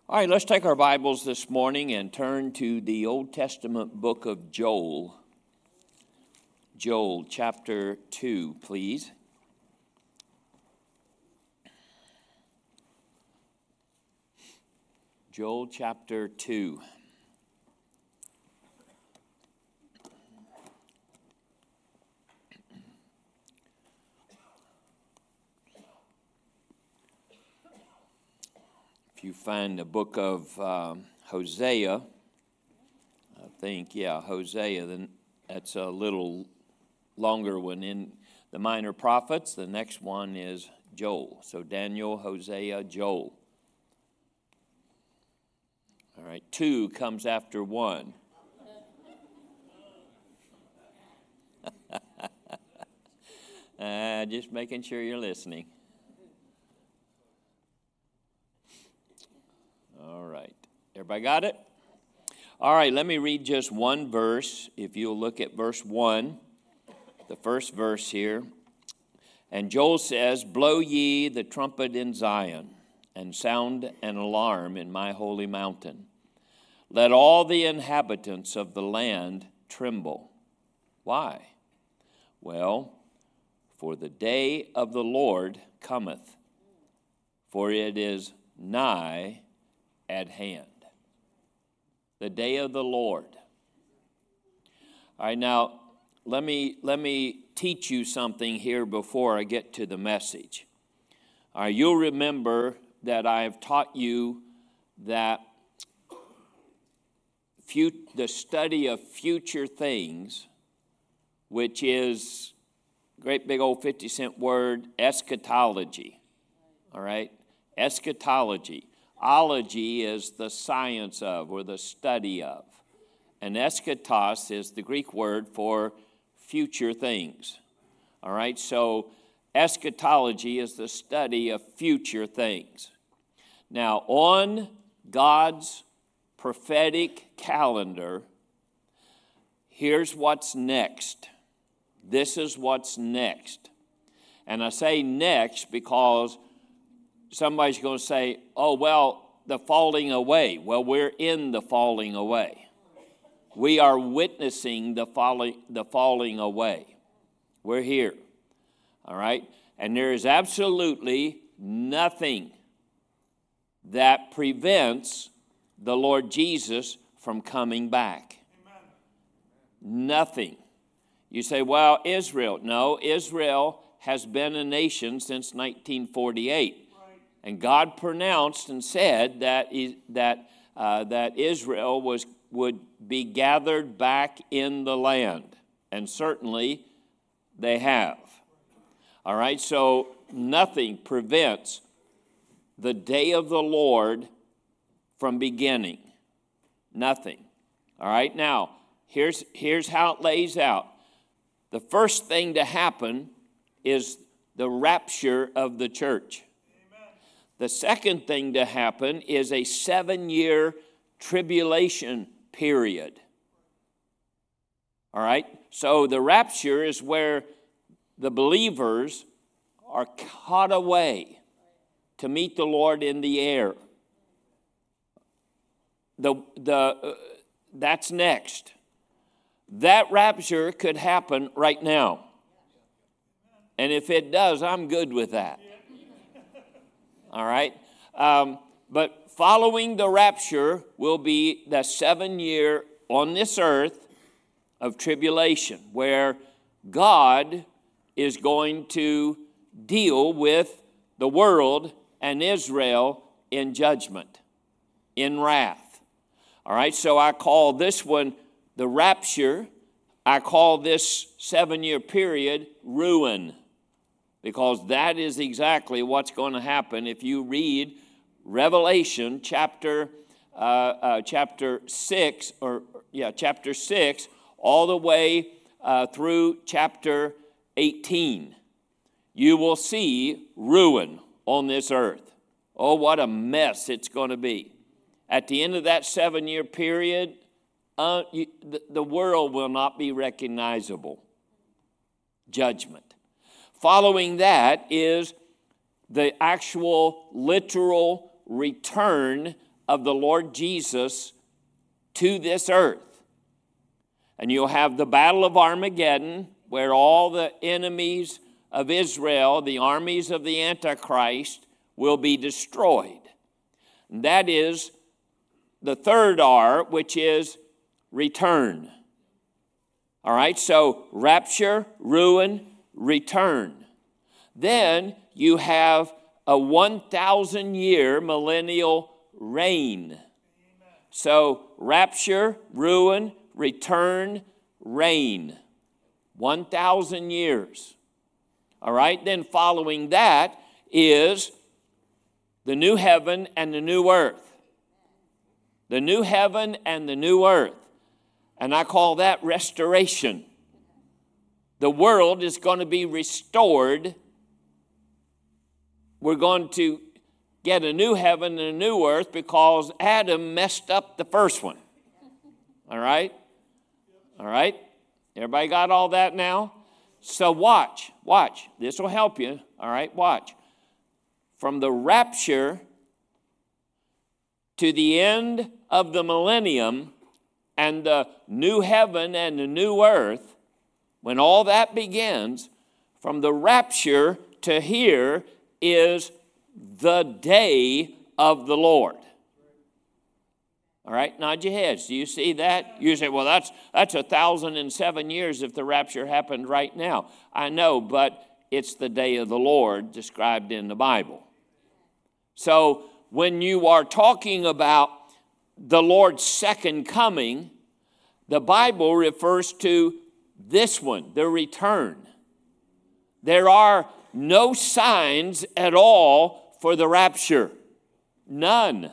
All right, let's take our Bibles this morning and turn to the Old Testament book of Joel. Joel chapter 2, please. Joel chapter 2. You find the book of Hosea, Hosea, then that's a little longer one in the minor prophets. The next one is Joel. So Daniel, Hosea, Joel. All right, 2 comes after 1. Just making sure you're listening. All right. Everybody got it? All right, let me read just one verse. If you'll look at verse 1, the first verse here. And Joel says, "Blow ye the trumpet in Zion, and sound an alarm in my holy mountain. Let all the inhabitants of the land tremble." Why? Well, for the day of the Lord cometh, for it is nigh at hand. The day of the Lord. All right, now let me teach you something here before I get to the message. All right, you'll remember that I have taught you that the study of future things, which is great big old 50-cent word, eschatology. All right, eschatology. Ology is the science of or the study of. And eschatos is the Greek word for future things. All right, so eschatology is the study of future things. Now, on God's prophetic calendar, here's what's next. This is what's next. And I say next because somebody's going to say, oh, well, the falling away. Well, we're in the falling away. We are witnessing the falling away. We're here. All right? And there is absolutely nothing that prevents the Lord Jesus from coming back. Amen. Nothing. You say, well, Israel. No, Israel has been a nation since 1948. And God pronounced and said that Israel would be gathered back in the land. And certainly they have. All right, so nothing prevents the day of the Lord from beginning. Nothing. All right, now, here's how it lays out. The first thing to happen is the rapture of the church. The second thing to happen is a 7-year tribulation period. All right? So the rapture is where the believers are caught away to meet the Lord in the air. That's next. That rapture could happen right now. And if it does, I'm good with that. All right? But following the rapture will be the 7-year on this earth of tribulation, where God is going to deal with the world and Israel in judgment, in wrath. All right? So I call this one the rapture. I call this 7-year period ruin. Because that is exactly what's going to happen if you read Revelation chapter 6, all the way through chapter 18. You will see ruin on this earth. Oh, what a mess it's going to be. At the end of that 7-year period, the world will not be recognizable. Judgment. Following that is the actual literal return of the Lord Jesus to this earth. And you'll have the Battle of Armageddon, where all the enemies of Israel, the armies of the Antichrist, will be destroyed. And that is the third R, which is return. All right, so rapture, ruin, return. Then you have a 1,000-year millennial reign. So rapture, ruin, return, reign. 1,000 years. All right, then following that is the new heaven and the new earth. The new heaven and the new earth. And I call that restoration. The world is going to be restored. We're going to get a new heaven and a new earth because Adam messed up the first one. All right? All right? Everybody got all that now? So watch. This will help you. All right, watch. From the rapture to the end of the millennium and the new heaven and the new earth, when all that begins, from the rapture to here is the day of the Lord. All right, nod your heads. Do you see that? You say, well, that's 1,007 years if the rapture happened right now. I know, but it's the day of the Lord described in the Bible. So when you are talking about the Lord's second coming, the Bible refers to this one, the return. There are no signs at all for the rapture. None.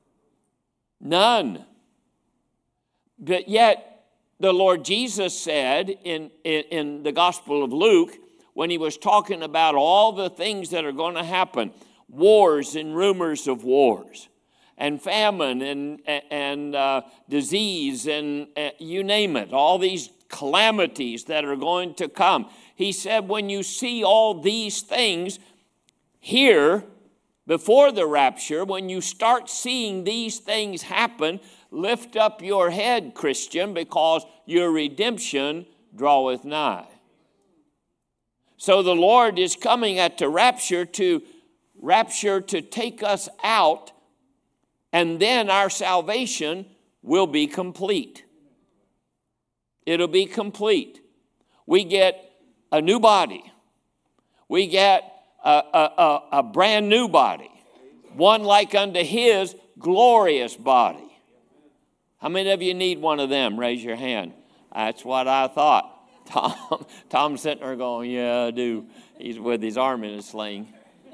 But yet, the Lord Jesus said in the Gospel of Luke, when he was talking about all the things that are going to happen, wars and rumors of wars, and famine and disease and you name it, all these calamities that are going to come. He said, when you see all these things here, before the rapture, when you start seeing these things happen, lift up your head, Christian, because your redemption draweth nigh. So the Lord is coming at the rapture to take us out, and then our salvation will be complete. It'll be complete. We get a new body. We get a brand new body, one like unto his glorious body. How many of you need one of them? Raise your hand. That's what I thought. Tom's sitting there going, yeah, I do. He's with his arm in a sling.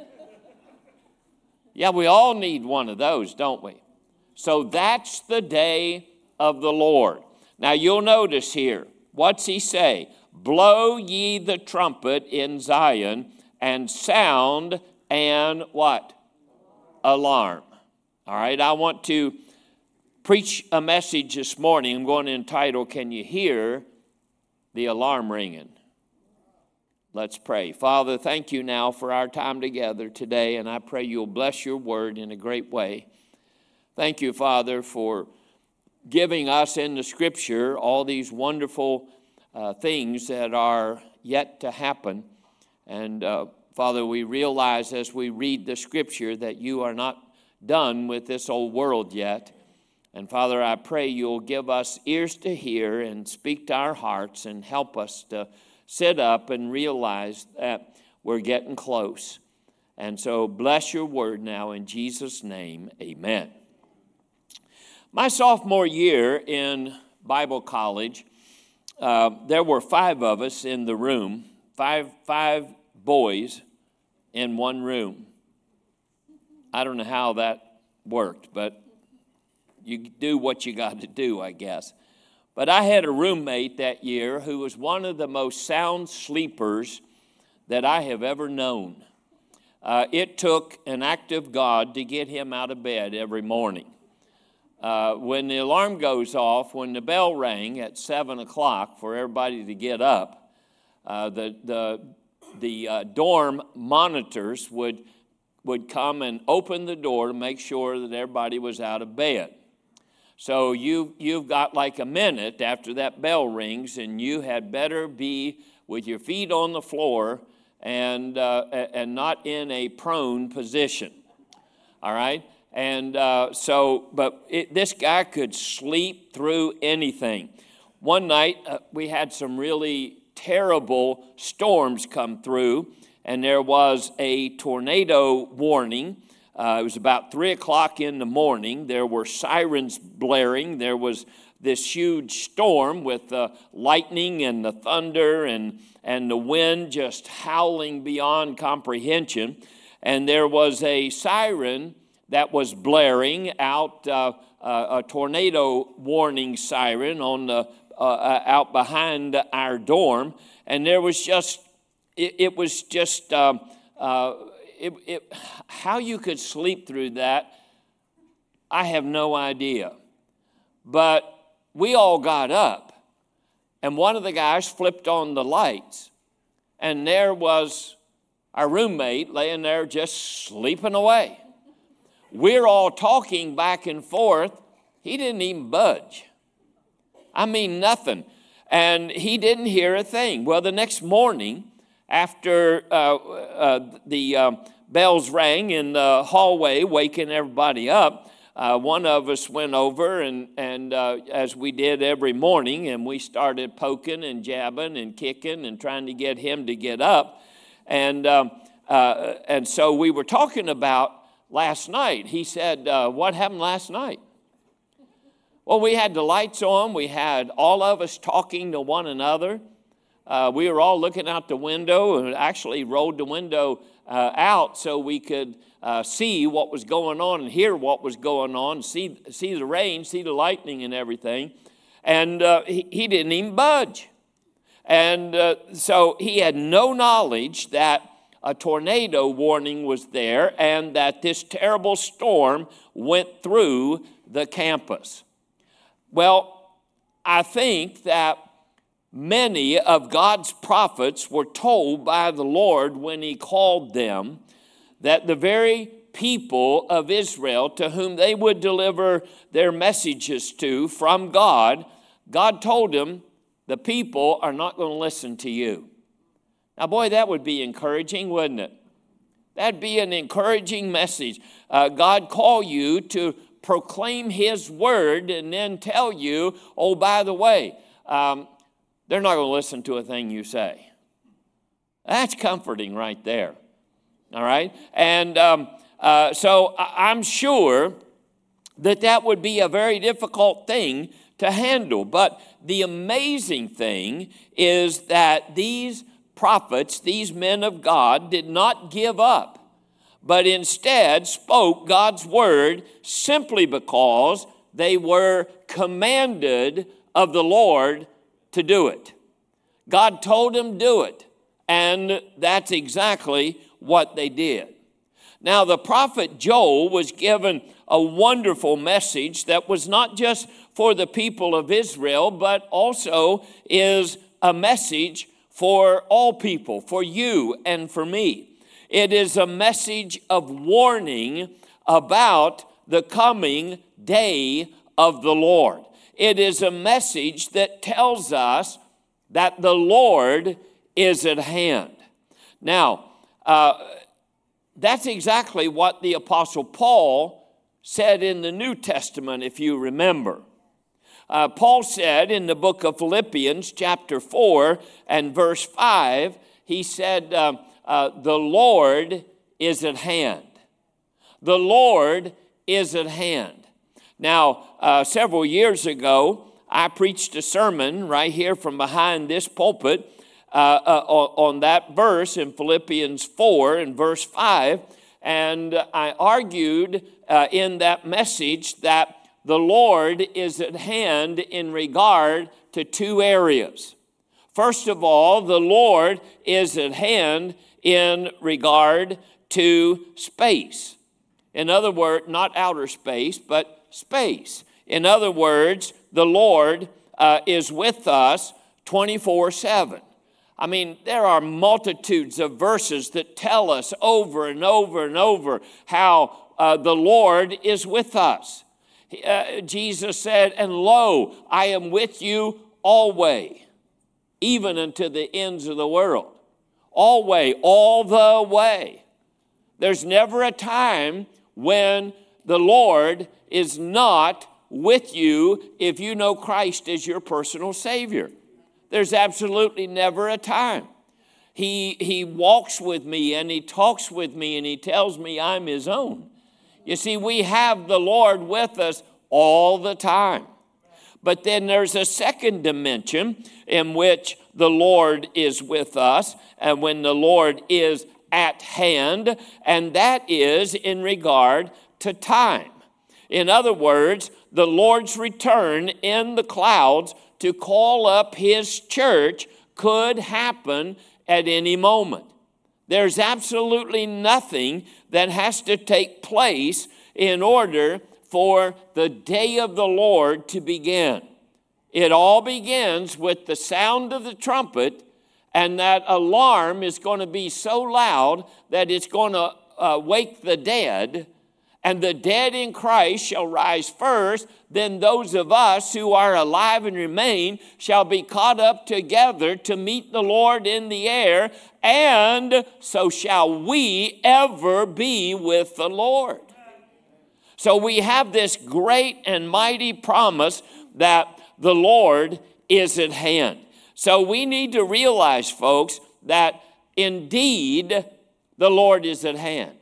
Yeah, we all need one of those, don't we? So that's the day of the Lord. Now you'll notice here, what's he say? Blow ye the trumpet in Zion, and sound and what? Alarm. All right, I want to preach a message this morning. I'm going to entitle, Can You Hear the Alarm Ringing? Let's pray. Father, thank you now for our time together today, and I pray you'll bless your word in a great way. Thank you, Father, for giving us in the Scripture all these wonderful things that are yet to happen. And Father, we realize as we read the Scripture that you are not done with this old world yet. And Father, I pray you'll give us ears to hear and speak to our hearts and help us to sit up and realize that we're getting close. And so bless your word now in Jesus' name, amen. My sophomore year in Bible college, there were 5 of us in the room, five boys in one room. I don't know how that worked, but you do what you got to do, I guess. But I had a roommate that year who was one of the most sound sleepers that I have ever known. It took an act of God to get him out of bed every morning. When the alarm goes off, when the bell rang at 7 o'clock for everybody to get up, the dorm monitors would would come and open the door to make sure that everybody was out of bed. So you've got like a minute after that bell rings, and you had better be with your feet on the floor and not in a prone position. All right? And this guy could sleep through anything. One night, we had some really terrible storms come through, and there was a tornado warning. It was about 3 o'clock in the morning. There were sirens blaring. There was this huge storm with the lightning and the thunder and the wind just howling beyond comprehension. And there was a siren that was blaring out, a tornado warning siren on the out behind our dorm. And there was just, how you could sleep through that, I have no idea. But we all got up, and one of the guys flipped on the lights, and there was our roommate laying there just sleeping away. We're all talking back and forth. He didn't even budge. I mean, nothing. And he didn't hear a thing. Well, the next morning, after the bells rang in the hallway, waking everybody up, one of us went over and as we did every morning, and we started poking and jabbing and kicking and trying to get him to get up. And so we were talking about last night. He said, what happened last night? Well, we had the lights on. We had all of us talking to one another. We were all looking out the window, and actually rolled the window out so we could see what was going on and hear what was going on, see the rain, see the lightning and everything. And he didn't even budge. And so he had no knowledge that a tornado warning was there and that this terrible storm went through the campus. Well, I think that many of God's prophets were told by the Lord when he called them that the very people of Israel to whom they would deliver their messages to from God, God told them, the people are not going to listen to you. Now, boy, that would be encouraging, wouldn't it? That'd be an encouraging message. God call you to proclaim his word and then tell you, oh, by the way, they're not going to listen to a thing you say. That's comforting right there. All right? And so I'm sure that would be a very difficult thing to handle. But the amazing thing is that these prophets, these men of God, did not give up, but instead spoke God's word simply because they were commanded of the Lord to do it. God told them do it, and that's exactly what they did. Now, the prophet Joel was given a wonderful message that was not just for the people of Israel, but also is a message for all people, for you and for me. It is a message of warning about the coming day of the Lord. It is a message that tells us that the Lord is at hand. Now, that's exactly what the Apostle Paul said in the New Testament, if you remember. Paul said in the book of Philippians, chapter 4 and verse 5, he said, the Lord is at hand. The Lord is at hand. Now, several years ago, I preached a sermon right here from behind this pulpit on that verse in Philippians 4 and verse 5, and I argued in that message that the Lord is at hand in regard to two areas. First of all, the Lord is at hand in regard to space. In other words, not outer space, but space. In other words, the Lord is with us 24/7. I mean, there are multitudes of verses that tell us over and over and over how the Lord is with us. Jesus said, and lo, I am with you always, even unto the ends of the world. Always, all the way. There's never a time when the Lord is not with you if you know Christ as your personal Savior. There's absolutely never a time. He walks with me and he talks with me and he tells me I'm his own. You see, we have the Lord with us all the time. But then there's a second dimension in which the Lord is with us and when the Lord is at hand, and that is in regard to time. In other words, the Lord's return in the clouds to call up his church could happen at any moment. There's absolutely nothing that has to take place in order for the day of the Lord to begin. It all begins with the sound of the trumpet, and that alarm is going to be so loud that it's going to wake the dead. And the dead in Christ shall rise first, then those of us who are alive and remain shall be caught up together to meet the Lord in the air, and so shall we ever be with the Lord. So we have this great and mighty promise that the Lord is at hand. So we need to realize, folks, that indeed the Lord is at hand.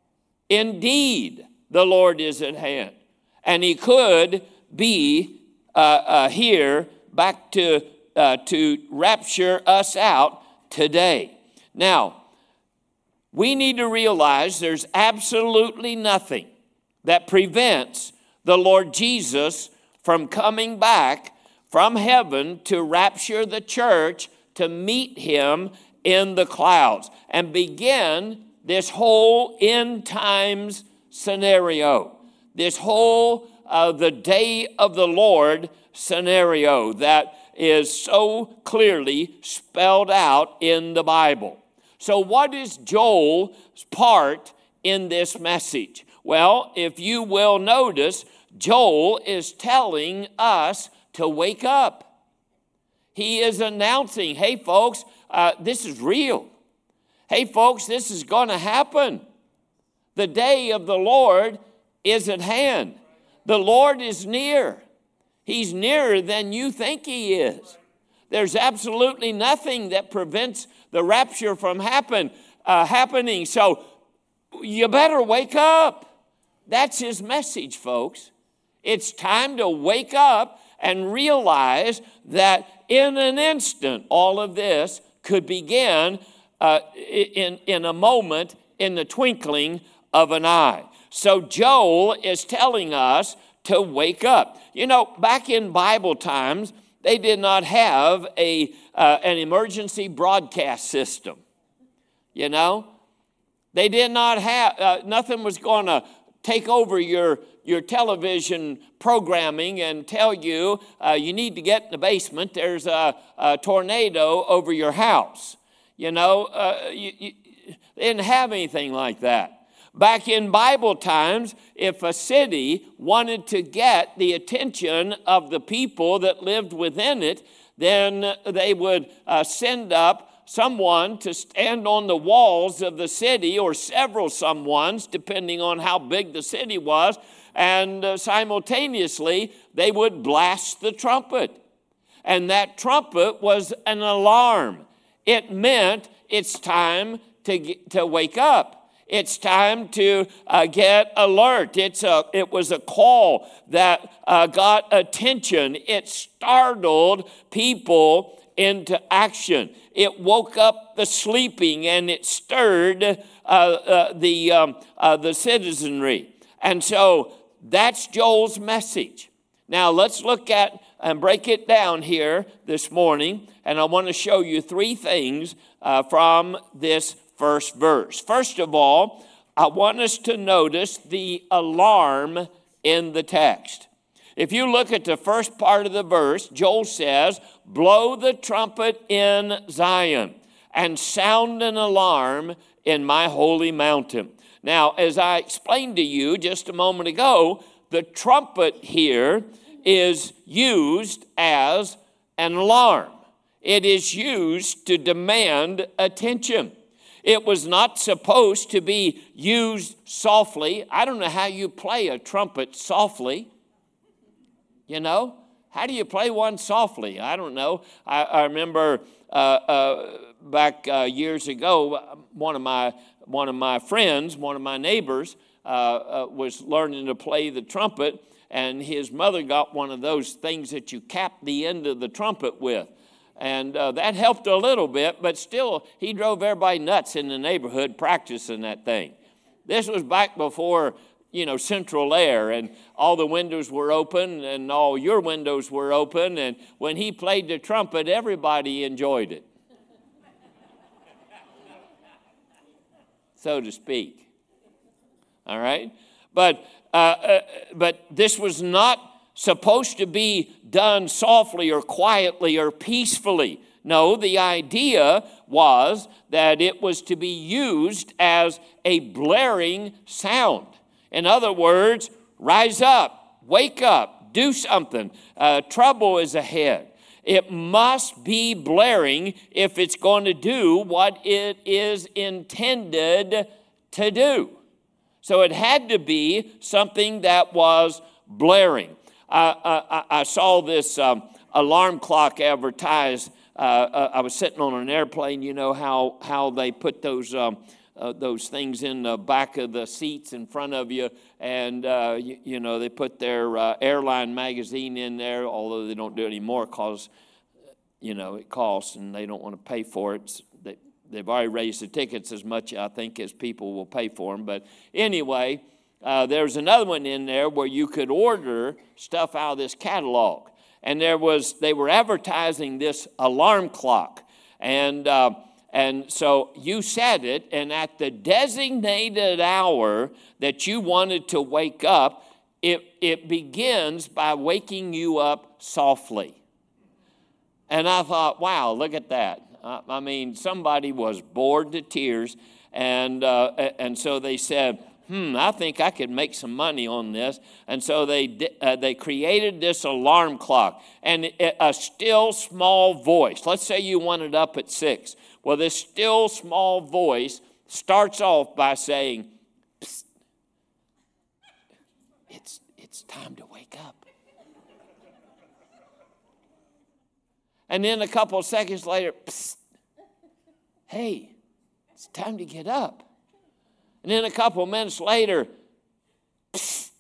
Indeed, the Lord is at hand. And he could be here back to rapture us out today. Now, we need to realize there's absolutely nothing that prevents the Lord Jesus from coming back from heaven to rapture the church to meet him in the clouds and begin this whole end times scenario, this whole the day of the Lord scenario that is so clearly spelled out in the Bible. So what is Joel's part in this message? Well, if you will notice, Joel is telling us to wake up. He is announcing, hey folks, this is real. Hey folks, this is going to happen. The day of the Lord is at hand. The Lord is near. He's nearer than you think he is. There's absolutely nothing that prevents the rapture from happening. So you better wake up. That's his message, folks. It's time to wake up and realize that in an instant, all of this could begin in a moment, in the twinkling of an eye. So Joel is telling us to wake up. You know, back in Bible times, they did not have an emergency broadcast system. You know, they did not have, nothing was going to take over your television programming and tell you you need to get in the basement. There's a tornado over your house. You know, they didn't have anything like that. Back in Bible times, if a city wanted to get the attention of the people that lived within it, then they would send up someone to stand on the walls of the city, or several someones, depending on how big the city was, and simultaneously they would blast the trumpet. And that trumpet was an alarm. It meant it's time to wake up. It's time to get alert. It was a call that got attention. It startled people into action. It woke up the sleeping and it stirred the citizenry. And so that's Joel's message. Now let's look at and break it down here this morning. And I want to show you three things from this first verse. First of all, I want us to notice the alarm in the text. If you look at the first part of the verse, Joel says, blow the trumpet in Zion and sound an alarm in my holy mountain. Now, as I explained to you just a moment ago, the trumpet here is used as an alarm. It is used to demand attention. It was not supposed to be used softly. I don't know how you play a trumpet softly. You know, how do you play one softly? I don't know. I remember back years ago, one of my friends, one of my neighbors, was learning to play the trumpet, and his mother got one of those things that you cap the end of the trumpet with. And that helped a little bit, but still, he drove everybody nuts in the neighborhood practicing that thing. This was back before, central air, and all the windows were open, and all your windows were open, and when he played the trumpet, everybody enjoyed it, so to speak. All right? But this was not supposed to be done softly or quietly or peacefully. No, the idea was that it was to be used as a blaring sound. In other words, rise up, wake up, do something. Trouble is ahead. It must be blaring if it's going to do what it is intended to do. So it had to be something that was blaring. I saw this alarm clock advertised. I was sitting on an airplane. You know how they put those things in the back of the seats in front of you, and they put their airline magazine in there, although they don't do it anymore because it costs and they don't want to pay for it. They've already raised the tickets as much, I think, as people will pay for them. But anyway, there's another one in there where you could order stuff out of this catalog. And they were advertising this alarm clock. And so you set it, and at the designated hour that you wanted to wake up, it begins by waking you up softly. And I thought, wow, look at that. I mean, somebody was bored to tears, and so they said, I think I could make some money on this. And so they created this alarm clock, and a still small voice. Let's say you want it up at 6. Well, this still small voice starts off by saying, psst, it's time to wake up. And then a couple of seconds later, psst, hey, it's time to get up. And then a couple of minutes later, psst,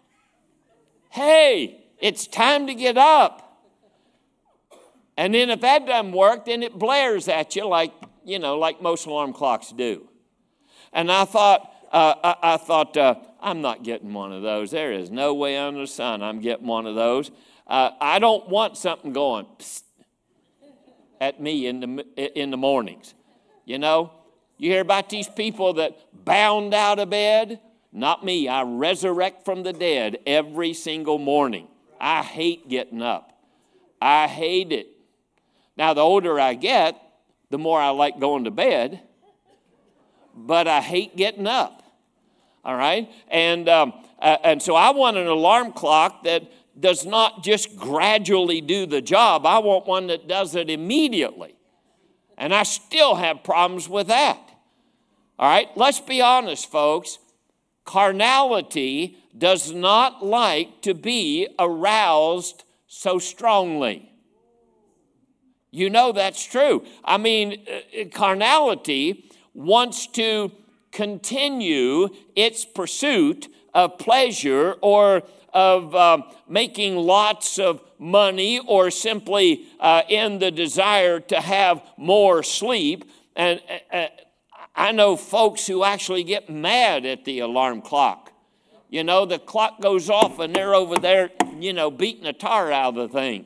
hey, it's time to get up. And then if that doesn't work, then it blares at you like most alarm clocks do. And I thought, I'm not getting one of those. There is no way under the sun I'm getting one of those. I don't want something going psst at me in the mornings. You hear about these people that bound out of bed? Not me. I resurrect from the dead every single morning. I hate getting up. I hate it. Now, the older I get, the more I like going to bed, but I hate getting up. All right? And so I want an alarm clock that does not just gradually do the job. I want one that does it immediately. And I still have problems with that. All right? Let's be honest, folks. Carnality does not like to be aroused so strongly. You know that's true. I mean, carnality wants to continue its pursuit of pleasure or of making lots of money or simply in the desire to have more sleep. And I know folks who actually get mad at the alarm clock. The clock goes off and they're over there, beating the tar out of the thing.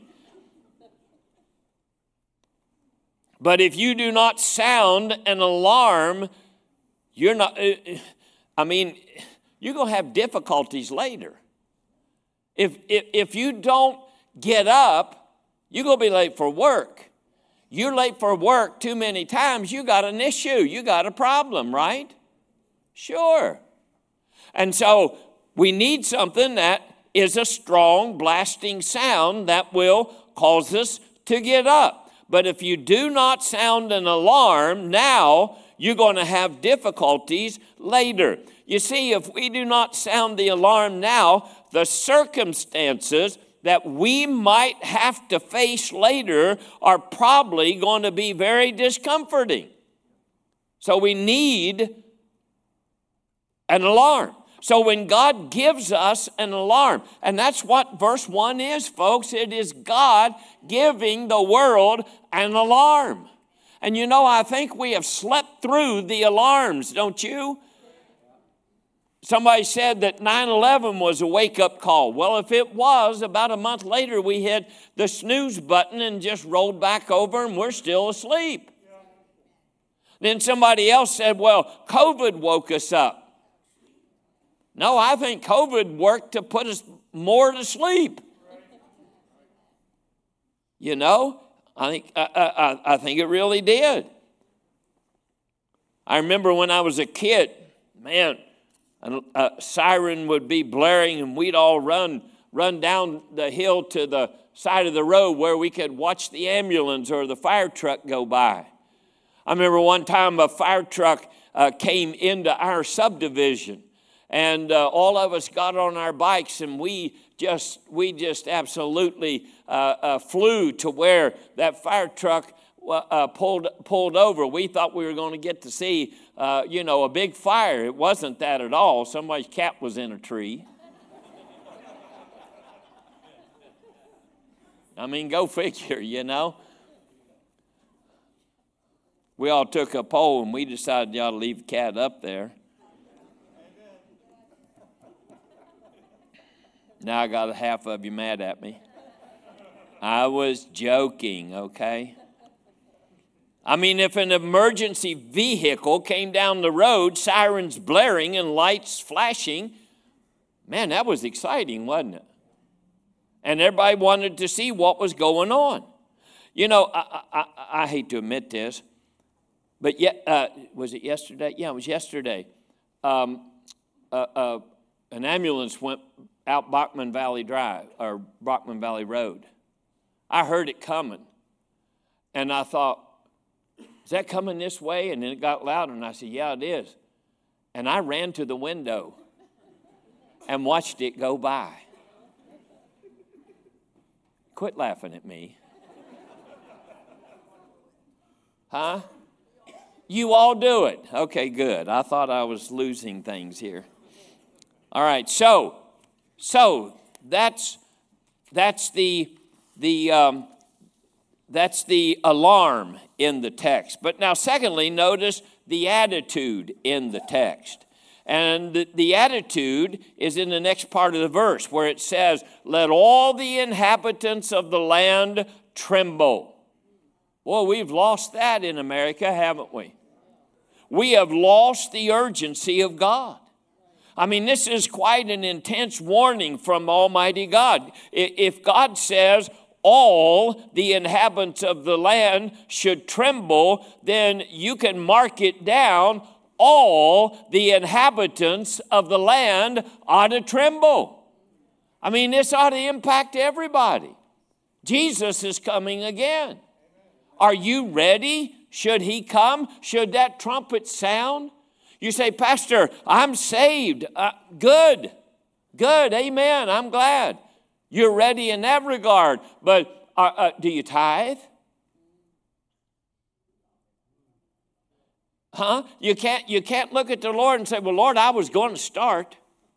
But if you do not sound an alarm, you're going to have difficulties later. If you don't get up, you're going to be late for work. You're late for work too many times, you got an issue. You got a problem, right? Sure. And so we need something that is a strong, blasting sound that will cause us to get up. But if you do not sound an alarm now, you're going to have difficulties later. You see, if we do not sound the alarm now, the circumstances that we might have to face later are probably going to be very discomforting. So we need an alarm. So when God gives us an alarm, and that's what verse 1 is, folks, it is God giving the world an alarm. And you know, I think we have slept through the alarms, don't you? Somebody said that 9/11 was a wake-up call. Well, if it was, about a month later we hit the snooze button and just rolled back over and we're still asleep. Then somebody else said, well, COVID woke us up. No, I think COVID worked to put us more to sleep. You know, I think it really did. I remember when I was a kid, man, a siren would be blaring and we'd all run down the hill to the side of the road where we could watch the ambulance or the fire truck go by. I remember one time a fire truck came into our subdivision, and all of us got on our bikes and we just absolutely flew to where that fire truck pulled over. We thought we were going to get to see, a big fire. It wasn't that at all. Somebody's cat was in a tree. I mean, go figure, you know. We all took a poll and we decided you ought to leave the cat up there. Now I got half of you mad at me. I was joking, okay? I mean, if an emergency vehicle came down the road, sirens blaring and lights flashing, man, that was exciting, wasn't it? And everybody wanted to see what was going on. You know, I hate to admit this, but was it yesterday? Yeah, it was yesterday. An ambulance went out Bachman Valley Drive, or Bachman Valley Road. I heard it coming, and I thought, is that coming this way? And then it got louder, and I said, yeah, it is. And I ran to the window and watched it go by. Quit laughing at me. Huh? You all do it. Okay, good. I thought I was losing things here. All right, so that's the alarm in the text. But now, secondly, notice the attitude in the text. And the attitude is in the next part of the verse where it says, let all the inhabitants of the land tremble. Well, we've lost that in America, haven't we? We have lost the urgency of God. I mean, this is quite an intense warning from Almighty God. If God says all the inhabitants of the land should tremble, then you can mark it down. All the inhabitants of the land ought to tremble. I mean, this ought to impact everybody. Jesus is coming again. Are you ready? Should he come? Should that trumpet sound? You say, Pastor, I'm saved. Good. Amen. I'm glad. You're ready in that regard. But do you tithe? Huh? You can't look at the Lord and say, well, Lord, I was going to start.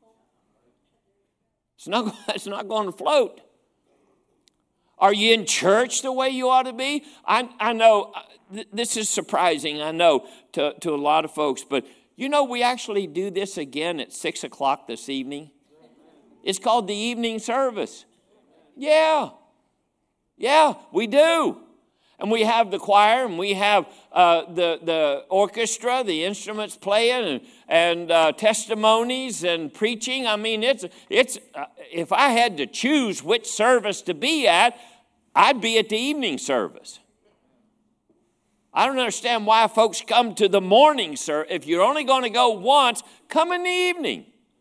It's not going to float. Are you in church the way you ought to be? I know this is surprising, I know, to a lot of folks, but you know we actually do this again at 6 o'clock this evening. It's called the evening service. Yeah, we do. And we have the choir, and we have the orchestra, the instruments playing, and testimonies and preaching. I mean, it's if I had to choose which service to be at, I'd be at the evening service. I don't understand why folks come to the morning service. If you're only going to go once, come in the evening.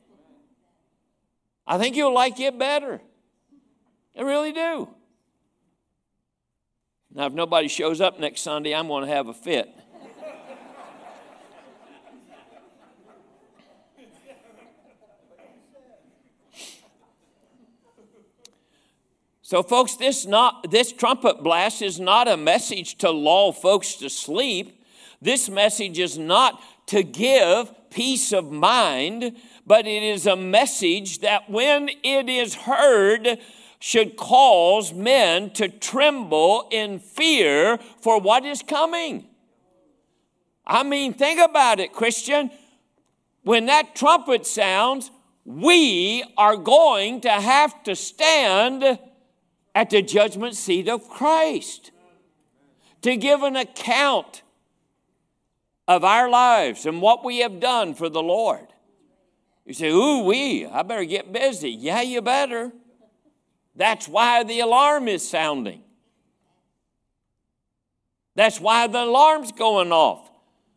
I think you'll like it better. I really do. Now, if nobody shows up next Sunday, I'm going to have a fit. So, folks, this trumpet blast is not a message to lull folks to sleep. This message is not to give peace of mind, but it is a message that when it is heard, should cause men to tremble in fear for what is coming. I mean, think about it, Christian. When that trumpet sounds, we are going to have to stand at the judgment seat of Christ to give an account of our lives and what we have done for the Lord. You say, I better get busy. Yeah, you better. That's why the alarm is sounding. That's why the alarm's going off.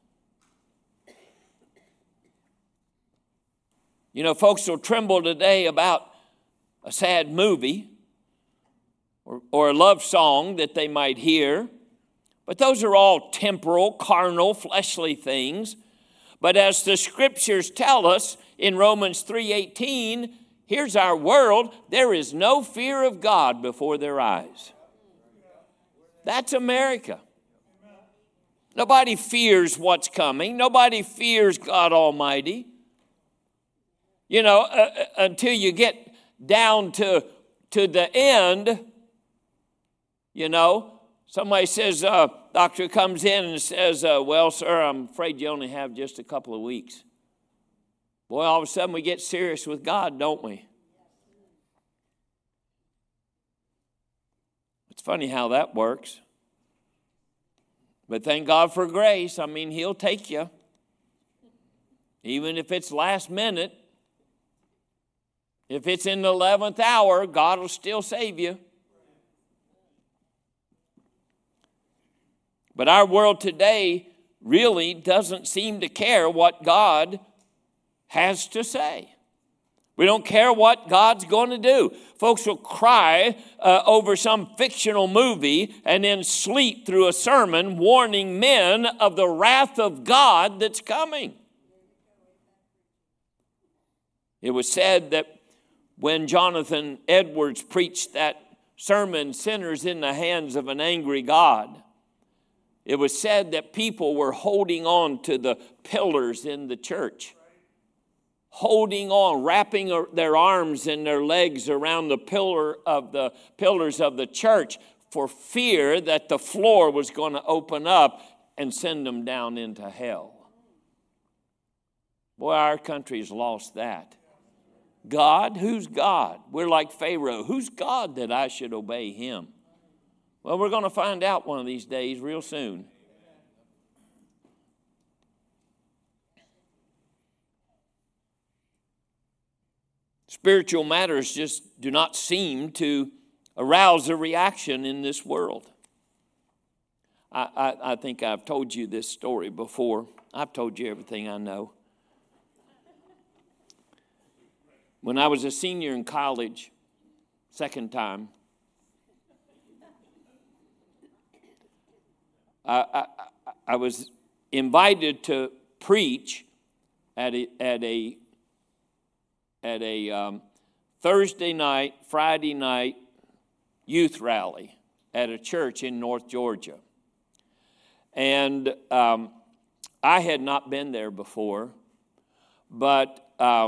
You know, folks will tremble today about a sad movie or a love song that they might hear. But those are all temporal, carnal, fleshly things. But as the scriptures tell us in Romans 3:18, here's our world. There is no fear of God before their eyes. That's America. Nobody fears what's coming. Nobody fears God Almighty. You know, until you get down to the end, you know, somebody says, doctor comes in and says, well, sir, I'm afraid you only have just a couple of weeks. Boy, all of a sudden we get serious with God, don't we? It's funny how that works. But thank God for grace. I mean, He'll take you. Even if it's last minute. If it's in the 11th hour, God will still save you. But our world today really doesn't seem to care what God has to say. We don't care what God's going to do. Folks will cry over some fictional movie and then sleep through a sermon warning men of the wrath of God that's coming. It was said that when Jonathan Edwards preached that sermon, Sinners in the Hands of an Angry God, it was said that people were holding on to the pillars in the church. Holding on, wrapping their arms and their legs around the pillars of the church for fear that the floor was going to open up and send them down into hell. Boy, our country's lost that. God? Who's God? We're like Pharaoh. Who's God that I should obey him? Well, we're going to find out one of these days real soon. Spiritual matters just do not seem to arouse a reaction in this world. I think I've told you this story before. I've told you everything I know. When I was a senior in college, second time, I was invited to preach at a Thursday night, Friday night youth rally at a church in North Georgia. And I had not been there before, but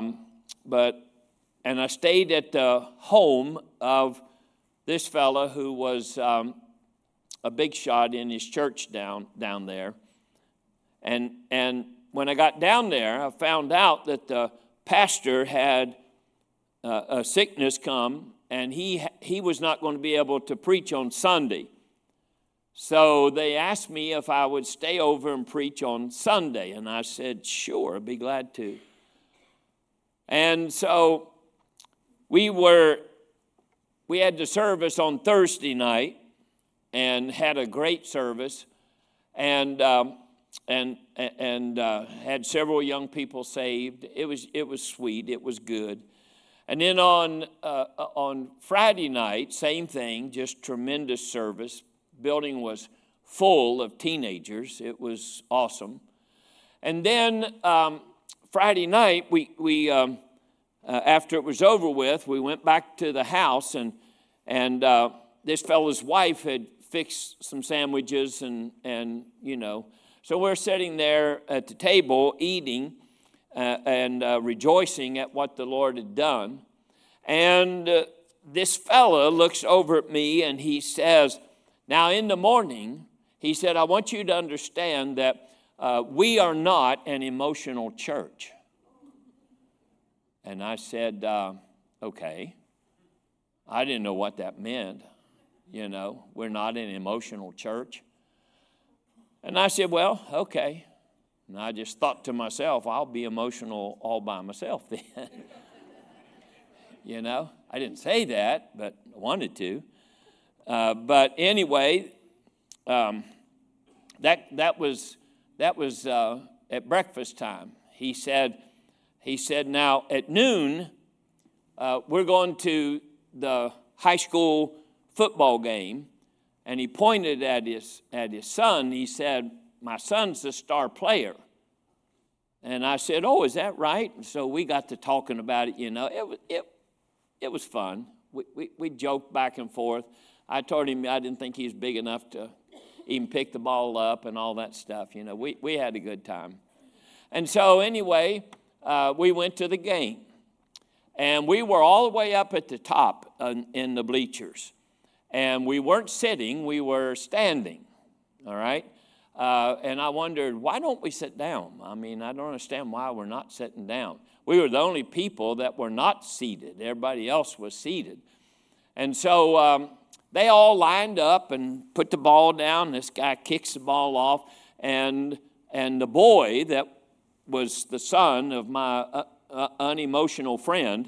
I stayed at the home of this fella who was a big shot in his church down there. And when I got down there, I found out that the pastor had a sickness come, and he was not going to be able to preach on Sunday. So they asked me if I would stay over and preach on Sunday, and I said, sure, I'd be glad to. And so we had the service on Thursday night and had a great service, and had several young people saved. It was sweet. It was good. And then on Friday night, same thing, just tremendous service. Building was full of teenagers. It was awesome. And then Friday night, we after it was over with, we went back to the house, and this fellow's wife had fixed some sandwiches, and you know, so we're sitting there at the table eating and rejoicing at what the Lord had done. And this fella looks over at me and he says, now in the morning, he said, I want you to understand that we are not an emotional church. And I said, okay. I didn't know what that meant. You know, we're not an emotional church. And I said, well, okay. And I just thought to myself, I'll be emotional all by myself then. You know, I didn't say that, but I wanted to. But anyway, that was at breakfast time. He said, now at noon, we're going to the high school football game, and he pointed at his son. He said, my son's the star player. And I said, oh, is that right? And so we got to talking about it, you know. It was fun. We joked back and forth. I told him I didn't think he was big enough to even pick the ball up and all that stuff. You know, we had a good time. And so anyway, we went to the game. And we were all the way up at the top in the bleachers. And we weren't sitting, we were standing, all right? And I wondered, why don't we sit down? I mean, I don't understand why we're not sitting down. We were the only people that were not seated. Everybody else was seated. And so they all lined up and put the ball down. This guy kicks the ball off. And the boy that was the son of my unemotional friend,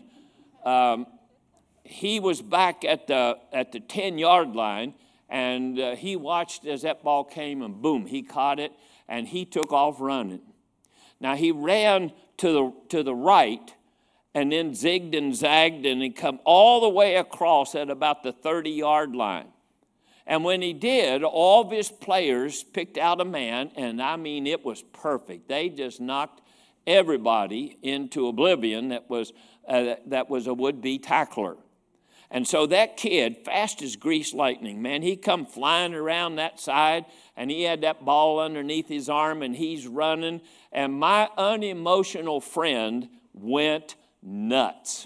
he was back at the 10-yard line, and he watched as that ball came, and boom, he caught it, and he took off running. Now, he ran to the right, and then zigged and zagged, and he come all the way across at about the 30-yard line. And when he did, all of his players picked out a man, and I mean, it was perfect. They just knocked everybody into oblivion that was a would-be tackler. And so that kid, fast as greased lightning, man, he come flying around that side, and he had that ball underneath his arm, and he's running, and my unemotional friend went nuts.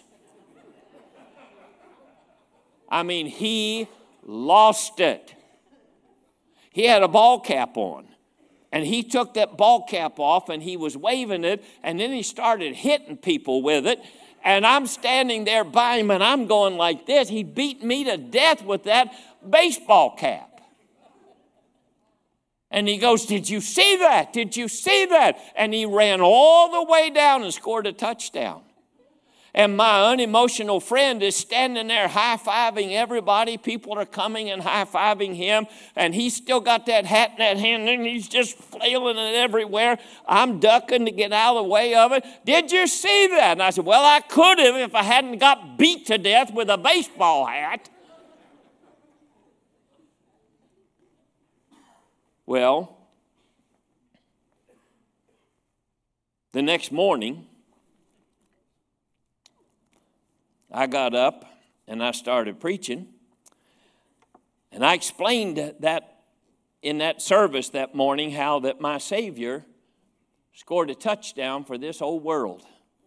I mean, he lost it. He had a ball cap on. And he took that ball cap off, and he was waving it, and then he started hitting people with it. And I'm standing there by him, and I'm going like this. He beat me to death with that baseball cap. And he goes, did you see that? Did you see that? And he ran all the way down and scored a touchdown. And my unemotional friend is standing there high-fiving everybody. People are coming and high-fiving him. And he's still got that hat in that hand, and he's just flailing it everywhere. I'm ducking to get out of the way of it. Did you see that? And I said, well, I could have if I hadn't got beat to death with a baseball hat. Well, the next morning, I got up and I started preaching, and I explained that in that service that morning how that my Savior scored a touchdown for this whole world.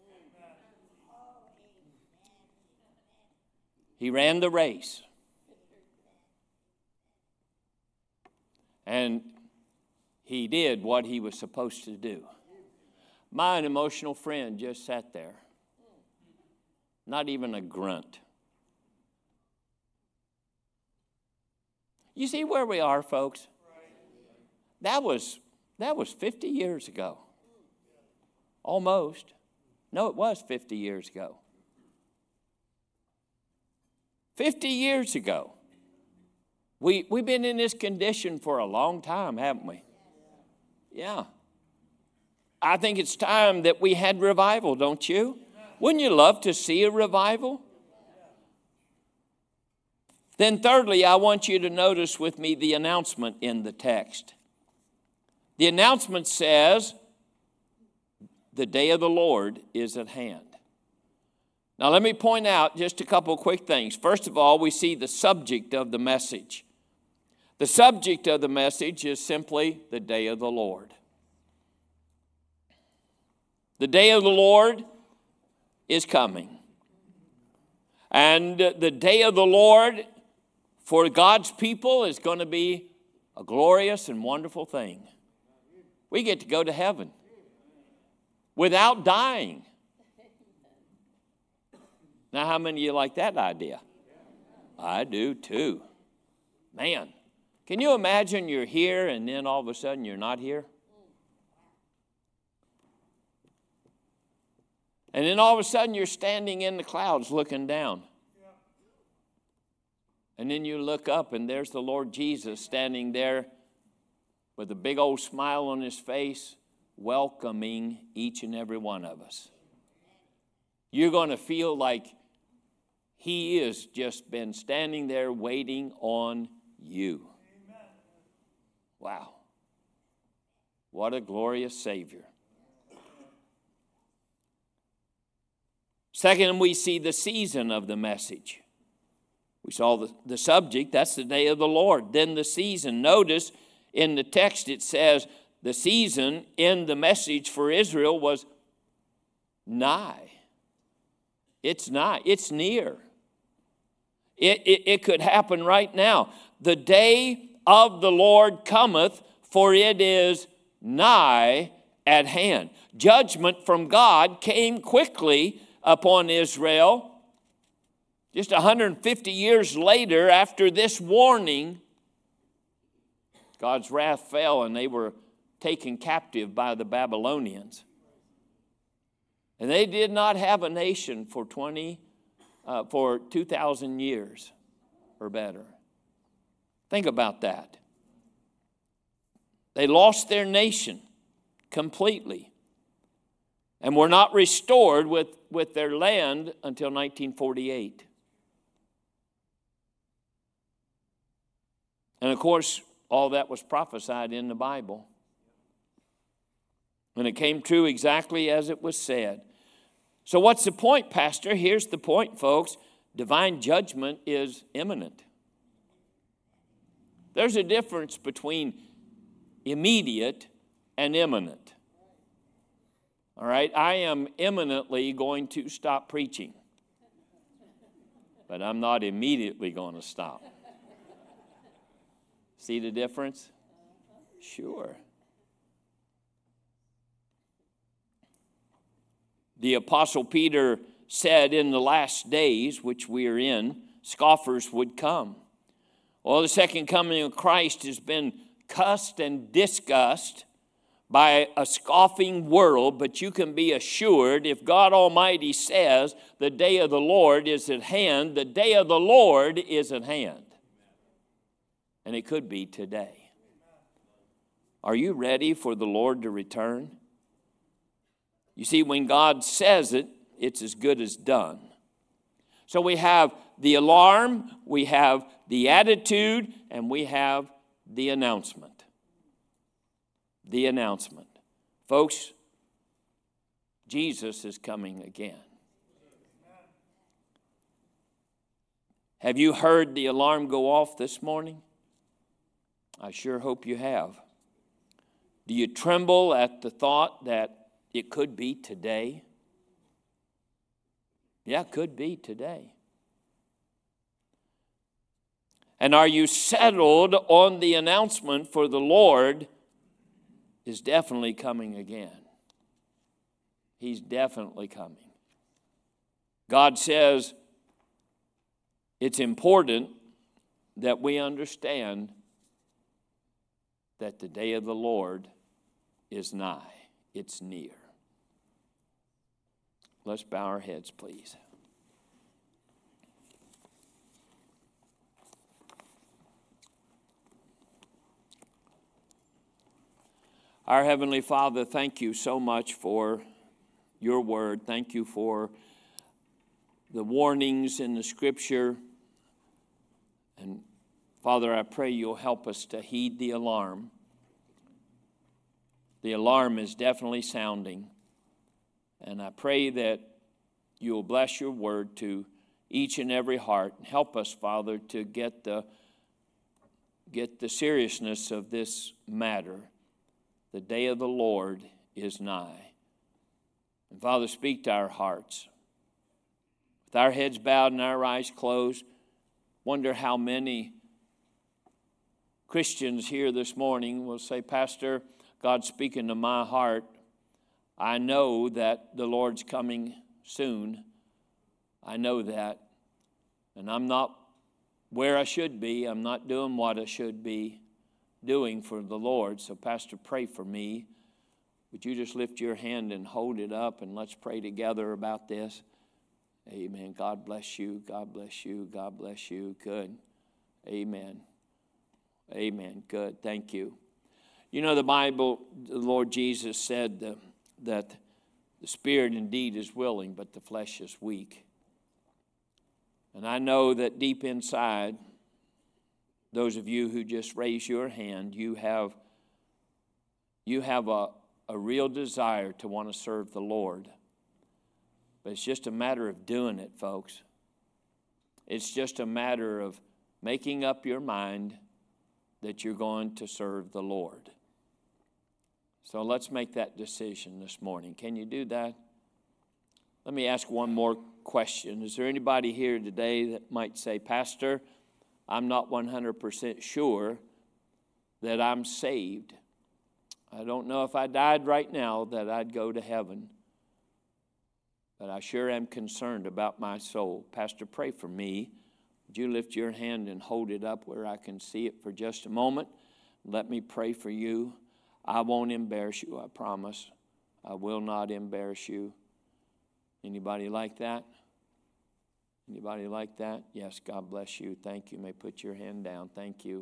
He ran the race. And he did what he was supposed to do. My unemotional friend just sat there. Not even a grunt. You see where we are, folks? That was 50 years ago. Almost. No, it was 50 years ago. 50 years ago. We've been in this condition for a long time, haven't we? Yeah. I think it's time that we had revival, don't you? Wouldn't you love to see a revival? Then thirdly, I want you to notice with me the announcement in the text. The announcement says, the day of the Lord is at hand. Now let me point out just a couple of quick things. First of all, we see the subject of the message. The subject of the message is simply the day of the Lord. The day of the Lord is coming. And the day of the Lord for God's people is going to be a glorious and wonderful thing. We get to go to heaven without dying. Now, how many of you like that idea? I do too. Man, can you imagine you're here and then all of a sudden you're not here? And then all of a sudden you're standing in the clouds looking down. And then you look up and there's the Lord Jesus standing there with a big old smile on his face, welcoming each and every one of us. You're going to feel like he has just been standing there waiting on you. Wow. What a glorious Savior. Second, we see the season of the message. We saw the subject, that's the day of the Lord. Then the season. Notice in the text it says the season in the message for Israel was nigh. It's nigh. It's near. It could happen right now. The day of the Lord cometh, for it is nigh at hand. Judgment from God came quickly upon Israel. Just 150 years later, after this warning, God's wrath fell and they were taken captive by the Babylonians. And they did not have a nation for 2,000 years or better. Think about that. They lost their nation completely and were not restored with their land until 1948. And of course, all that was prophesied in the Bible. And it came true exactly as it was said. So what's the point, Pastor? Here's the point, folks. Divine judgment is imminent. There's a difference between immediate and imminent. All right? I am imminently going to stop preaching. But I'm not immediately going to stop. See the difference? Sure. The Apostle Peter said in the last days, which we are in, scoffers would come. Well, the second coming of Christ has been cussed and discussed by a scoffing world, but you can be assured if God Almighty says the day of the Lord is at hand, the day of the Lord is at hand. And it could be today. Are you ready for the Lord to return? You see, when God says it, it's as good as done. So we have the alarm, we have the attitude, and we have the announcement. The announcement. Folks, Jesus is coming again. Have you heard the alarm go off this morning? I sure hope you have. Do you tremble at the thought that it could be today? Yeah, it could be today. And are you settled on the announcement for the Lord is definitely coming again? He's definitely coming. God says it's important that we understand that the day of the Lord is nigh. It's near. Let's bow our heads, please. Our Heavenly Father, thank you so much for your word. Thank you for the warnings in the Scripture. And Father, I pray you'll help us to heed the alarm. The alarm is definitely sounding. And I pray that you'll bless your word to each and every heart. And help us, Father, to get the seriousness of this matter. The day of the Lord is nigh. And Father, speak to our hearts. With our heads bowed and our eyes closed, wonder how many Christians here this morning will say, Pastor, God's speaking to my heart. I know that the Lord's coming soon. I know that. And I'm not where I should be. I'm not doing what I should be doing for the Lord. So, Pastor, pray for me. Would you just lift your hand and hold it up, and let's pray together about this. Amen. God bless you. God bless you. God bless you. Good. Amen. Amen. Good. Thank you. You know, the Bible, the Lord Jesus said that the spirit indeed is willing, but the flesh is weak. And I know that deep inside, those of you who just raise your hand, you have a real desire to want to serve the Lord. But it's just a matter of doing it, folks. It's just a matter of making up your mind that you're going to serve the Lord. So let's make that decision this morning. Can you do that? Let me ask one more question. Is there anybody here today that might say, Pastor, I'm not 100% sure that I'm saved. I don't know if I died right now that I'd go to heaven. But I sure am concerned about my soul. Pastor, pray for me. Would you lift your hand and hold it up where I can see it for just a moment? Let me pray for you. I won't embarrass you, I promise. I will not embarrass you. Anybody like that? Anybody like that? Yes, God bless you. Thank you. You may put your hand down. Thank you.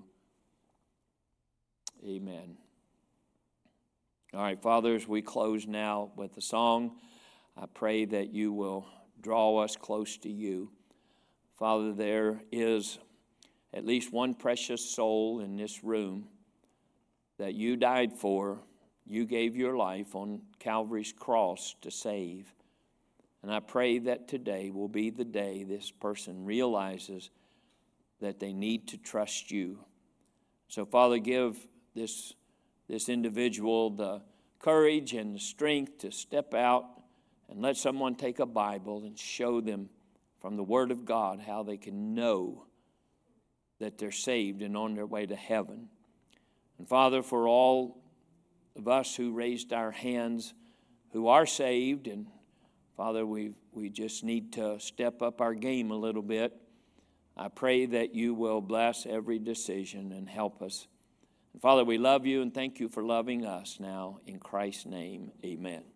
Amen. All right, Father, as we close now with the song, I pray that you will draw us close to you. Father, there is at least one precious soul in this room that you died for. You gave your life on Calvary's cross to save. And I pray that today will be the day this person realizes that they need to trust you. So, Father, give this individual the courage and the strength to step out and let someone take a Bible and show them from the Word of God how they can know that they're saved and on their way to heaven. And, Father, for all of us who raised our hands who are saved, and Father, we just need to step up our game a little bit. I pray that you will bless every decision and help us. And Father, we love you and thank you for loving us now. In Christ's name, amen.